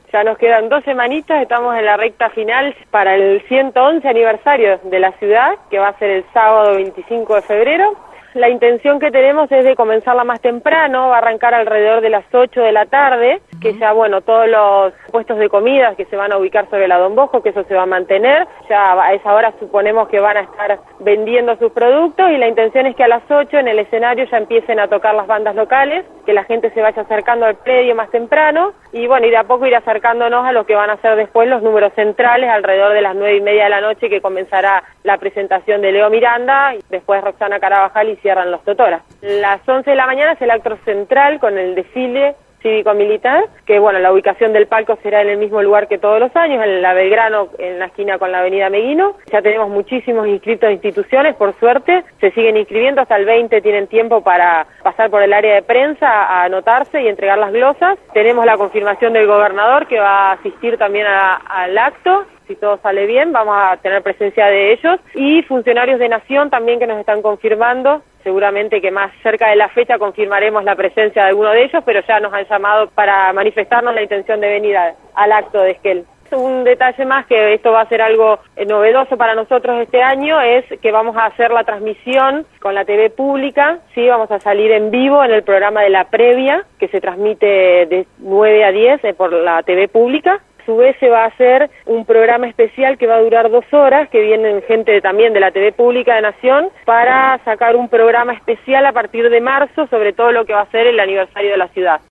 Ya nos quedan 2 semanitas, estamos en la recta final para el 111 aniversario de la ciudad, que va a ser el sábado 25 de febrero. La intención que tenemos es de comenzarla más temprano, va a arrancar alrededor de las 8 de la tarde, que ya, bueno, todos los puestos de comidas que se van a ubicar sobre la Don Bosco, que eso se va a mantener, ya a esa hora suponemos que van a estar vendiendo sus productos y la intención es que a las 8 en el escenario ya empiecen a tocar las bandas locales, que la gente se vaya acercando al predio más temprano y, bueno, y de a poco ir acercándonos a lo que van a ser después los números centrales alrededor de las 9:30 de la noche, que comenzará la presentación de Leo Miranda, y después Roxana Carabajal y cierran los Totora. Las 11 de la mañana es el acto central con el desfile cívico-militar, que, bueno, la ubicación del palco será en el mismo lugar que todos los años, en la Belgrano, en la esquina con la avenida Meguino. Ya tenemos muchísimos inscritos de instituciones, por suerte, se siguen inscribiendo, hasta el 20 tienen tiempo para pasar por el área de prensa a anotarse y entregar las glosas. Tenemos la confirmación del gobernador que va a asistir también al acto. Si todo sale bien, vamos a tener presencia de ellos y funcionarios de Nación también que nos están confirmando. Seguramente que más cerca de la fecha confirmaremos la presencia de alguno de ellos, pero ya nos han llamado para manifestarnos la intención de venir al acto de Esquel. Un detalle más, que esto va a ser algo novedoso para nosotros este año, es que vamos a hacer la transmisión con la TV pública, sí, vamos a salir en vivo en el programa de La Previa, que se transmite de 9 a 10 por la TV pública. A su vez se va a hacer un programa especial que va a durar 2 horas, que vienen gente también de la TV Pública de Nación, para sacar un programa especial a partir de marzo sobre todo lo que va a ser el aniversario de la ciudad.